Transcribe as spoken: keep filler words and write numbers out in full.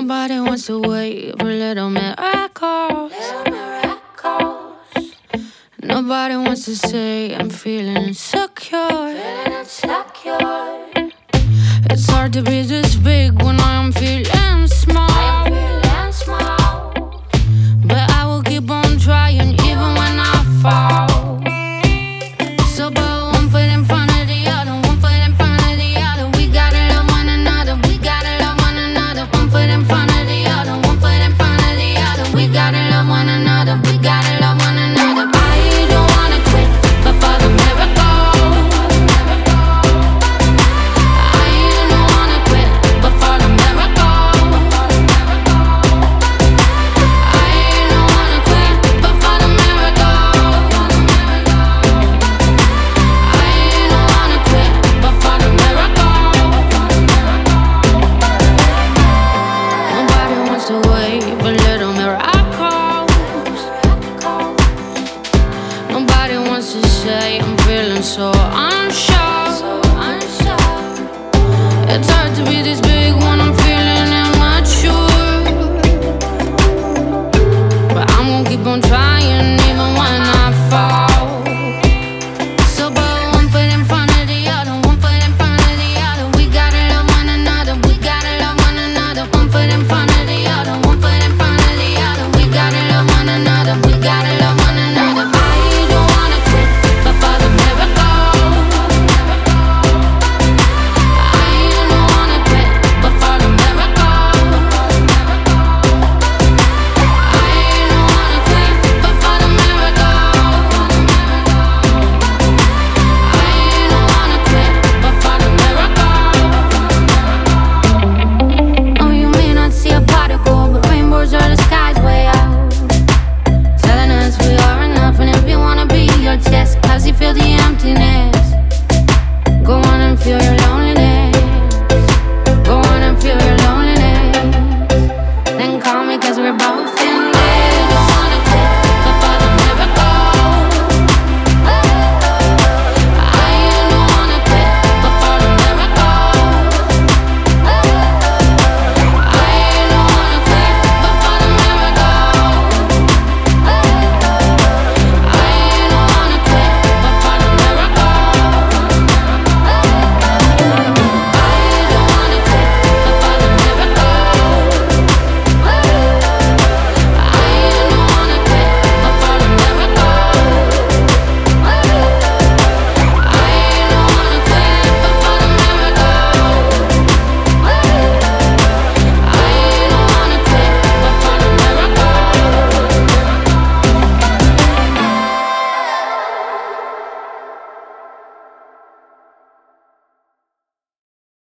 Nobody wants to wait for little miracles. Nobody wants to say I'm feeling insecure. It's hard to be this big when I'm feeling small. But I will keep on trying even when I fall. So put one foot in front of the other, one foot in front of the other. We gotta love one another, we gotta love one another. One foot in front of the other, one foot in front of the other. We gotta love one another, we gotta love one another. I don't wanna quit, but for the miracle. I don't wanna quit, but for the miracle. I don't wanna quit, but for the miracle. I don't wanna quit, but for the miracle. Nobody wants to wait for little miracles. Nobody wants to say I'm feeling so unsure. It's hard to be this big when I'm feeling immature. But I'm gonna keep on trying even when I fall. So put one foot in front of the other, one foot in front of the other. We gotta love one another, we gotta love one another. One foot in front of the other, one foot in front of the other. We gotta love one another, we gotta love one another. I don't wanna quit, but for the miracle. I don't wanna quit, but for the miracle. I don't wanna quit, but for the miracle. I don't wanna quit, but for the miracle. Oh, you may not see a particle, but rainbows are the skies way out, telling us we are enough. And if you wanna be your chest, cause you feel the